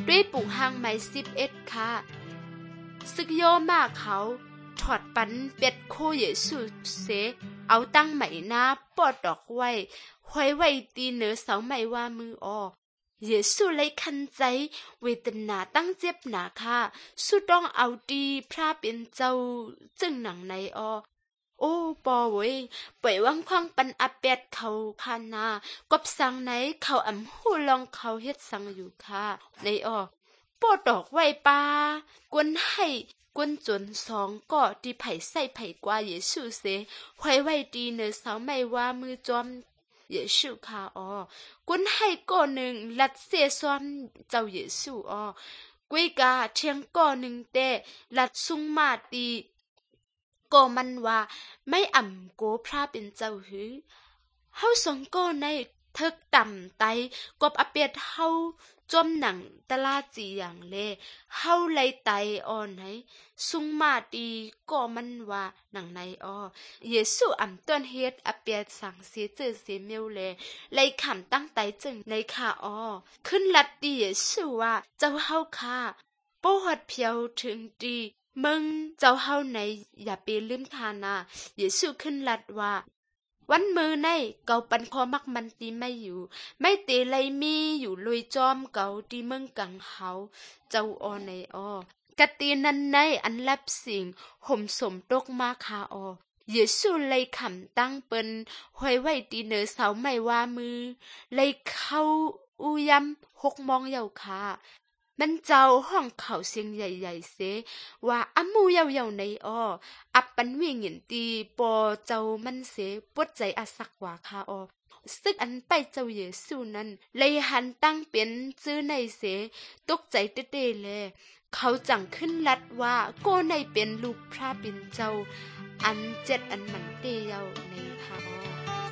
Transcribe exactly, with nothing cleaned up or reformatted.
ด้วยปุหางไม้สิบเอ็ดค่ะซึกโยมาเขาถอดปันเป็ดโคเยซูเสเอาตั้งไหมนาปอดดอกไว้ห้อยไว้ตีเหนือเสาไม้ว่ามือออเยซูเลยคันใจเวทนาตั้งเจ็บหนาค่ะสู้ต้องเอาดีพระเป็นเจ้าจึงหนังในออโอ้ปอเว้ยปล่อยวังควังปันอาเป็ดเขาพานากบสังไหนเขาอำหูลองเขาเฮ็ดสังอยู่ค่ะในออปอดอกไว้ปากวนให้กวนจนสองก็ที่ไผ่ใส่ไผ่กว่าเยซูเสไว้ไว้ดีเนอเสาไม่ว่ามือจอมเยซูค่ะอ๋อกวนให้ก้อหนึ่งลัดเสียซ้อมเจ้าเยซูอ๋อกวยกาเทียงก้อหนึ่งแต่ลัดซุงมาตีก็มันว่าไม่อ่ำโกพระเป็นเจ้าหือเฮาสองก้อในเทิกต่ำไตกบอาเปียดเฮาจอมหนังตลาจีอย่างเลเฮาเลยไตอ่อนไหนซุงมาตีก็มันว่าหนังในอ้อเยซูอ่ำต้นเฮ็ดอาเปียดสั่งเสียเจอเสียเมียวเลเลยขำตั้งไตจึงในค่ะอ้อขึ้นลัดดีเยซูว่าเจ้าเฮาค่ะโปหัดเพียวถึงดีมึงเจ้าเฮาไหนอย่าไปลืมทานาเยซูขึ้นลัดว่าวันมือในเกาปันพอมักมันตีไม่อยู่ไม่เตะเลยมีอยู่ลุยจอมเกาตีเมืองกังเฮาเจ้าออในออกะตีนันในอันลับสิ่งห่มสมตกมาคาออเยซูเลยขำตั้งเปิ้นห้อยไว้ตีเหนือเสาไม่ว่ามือเลยเข้าอุยำหกมองเยาคามันเจ้าห้องเขาเสียงใหญ่ๆเสว่าอมูเยาๆในอ้ออับปันวิ่งเห็นตีปอเจ้ามันเสปวดใจอาสักว่าคาอ้อซึกอันไปเจ้าเยซูนั้นเลยหันตั้งเป็นซื้อในเสตกใจเต้ๆเลยเขาจังขึ้นลัดว่าก็ในเป็นลูกพระเป็นเจ้าอันเจ็ดอันมันเตเยาในคาอ้อ